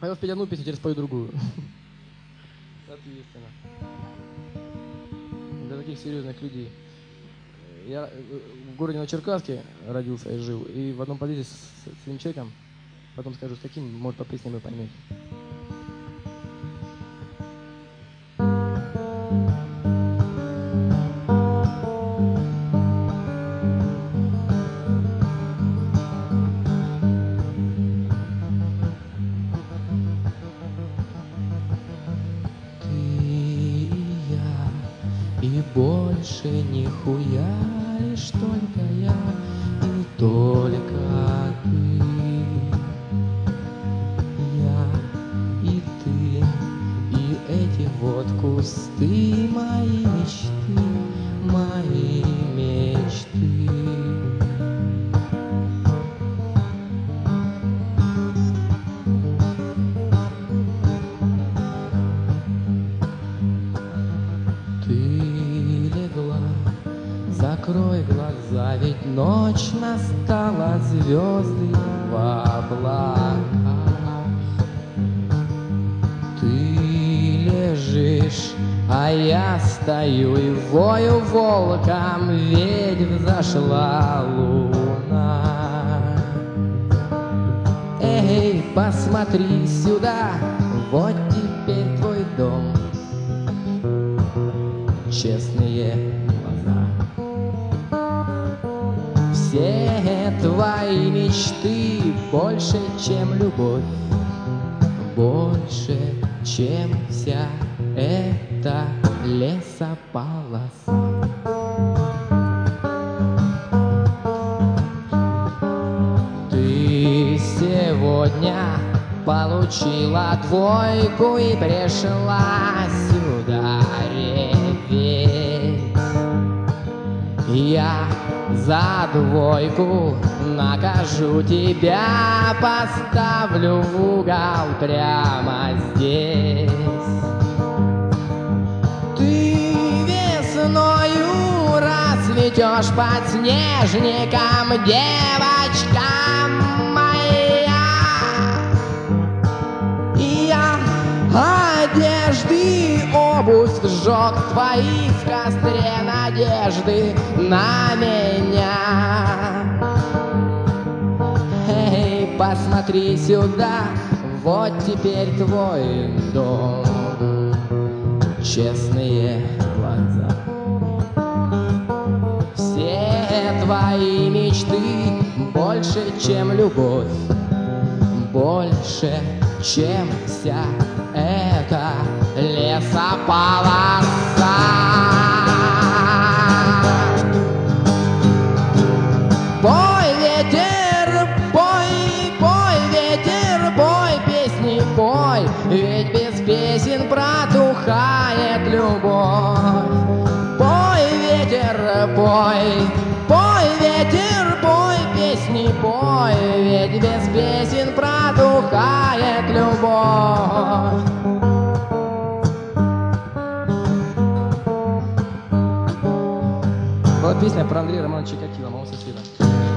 Хотел спеть одну песню, теперь спою другую. Соответственно. Для таких серьезных людей. Я в городе Новочеркасске родился и жил, и в одном подъезде с этим человеком, потом скажу, с каким, может, по песне вы поймете. И больше нихуя, лишь только я и только ты. Я и ты, и эти вот кусты, мои мечты, мои мечты. Закрой глаза, ведь ночь настала, звезды в облаках. Ты лежишь, а я стою и вою волком, ведь взошла луна. Эй, посмотри сюда, вот теперь твой дом. Честные глаза. Все твои мечты больше, чем любовь, больше, чем вся эта лесополоса. Ты сегодня получила двойку и пришла сюда реветь. Я за двойку накажу тебя, поставлю в угол прямо здесь. Ты весною расцветешь подснежником, девочка моя. Я одежды, обувь сжег твои в костре надежды на меня. Эй, посмотри сюда, вот теперь твой дом. Честные глаза. Все твои мечты больше, чем любовь, больше, чем вся эта лесополоса. Пой, ветер, пой, пой, ветер, пой, песни пой, ведь без песен протухает любовь. Пой, ветер, пой, пой, ветер, пой, песни пой, ведь без песен протухает любовь. Была песня про Андрея Романовича Чикатило, моего соседа.